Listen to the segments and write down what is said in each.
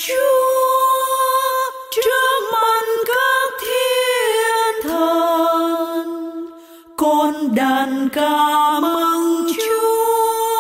Chúa trước mặt các thiên thần, con đàn ca mừng Chúa.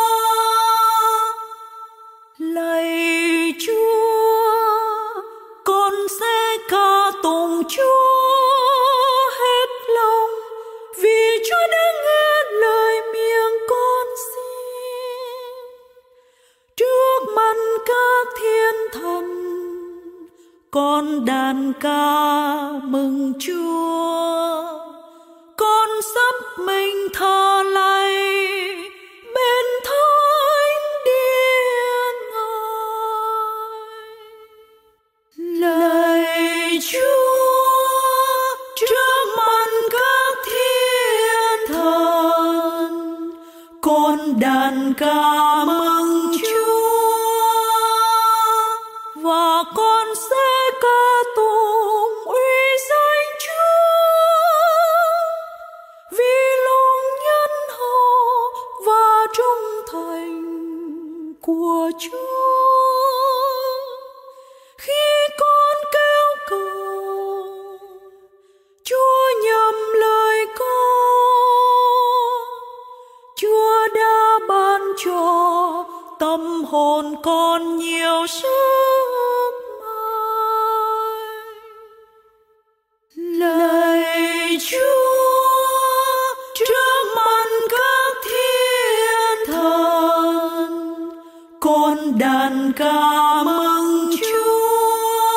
Lạy Chúa, con sẽ ca tụng Chúa hết lòng, vì Chúa đã nghe lời miệng con xin. Trước mặt các thiên thần, con đàn ca mừng Chúa. Con sắp mình thờ lạy bên thánh điện Ngài. Lạy Chúa trước mặt các thiên thần, con đàn ca mừng Chúa. Và con sẽ ca tụng uy danh Chúa, vì lòng nhân hậu và trung thành của Chúa. Khi con kêu cầu, Chúa nhầm lời con. Chúa đã ban cho tâm hồn con nhiều sức mạnh. Lạy Chúa trước mặt các thiên thần, con đàn ca mừng Chúa.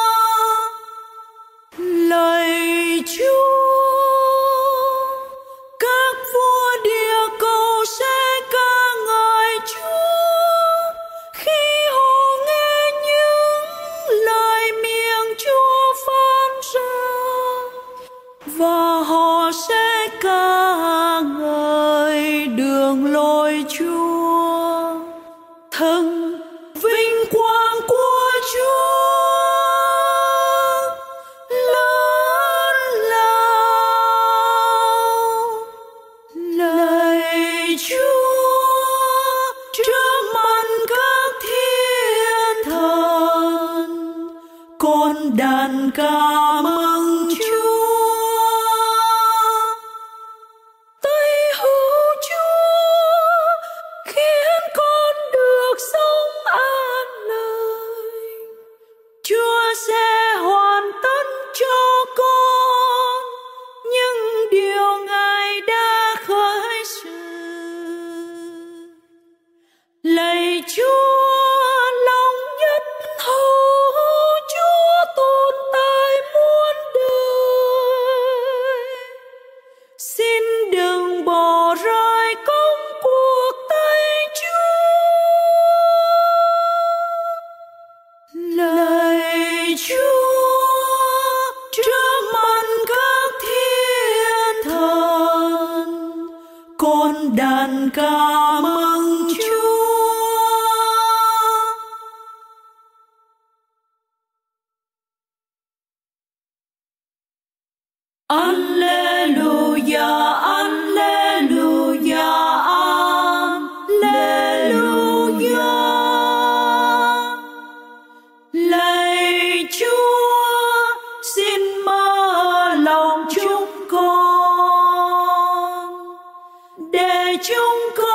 Lạy Chúa, các vua địa cầu sẽ ca ngợi Chúa khi họ nghe những lời miệng Chúa phán ra, và họ sẽ ca ngợi đường lối Chúa. Thần vinh quang của Chúa lớn lao. Lạy Chúa trước mặt các thiên thần, con đàn ca mừng Chúa. Tay hữu Chúa khiến con được sống an lành. Chúa sẽ hoàn tất cho con những điều Ngài đã khởi sự. Lạy Chúa lòng nhất hậu, Chúa tồn tại muôn đời. Xin đừng bỏ rơi công cuộc tay Chúa. Lạy Chúa trước mặt các thiên thần, con đàn ca mừng Chúa. Alleluia, alleluia, alleluia. Lạy Chúa, xin mở lòng chúng con để chúng con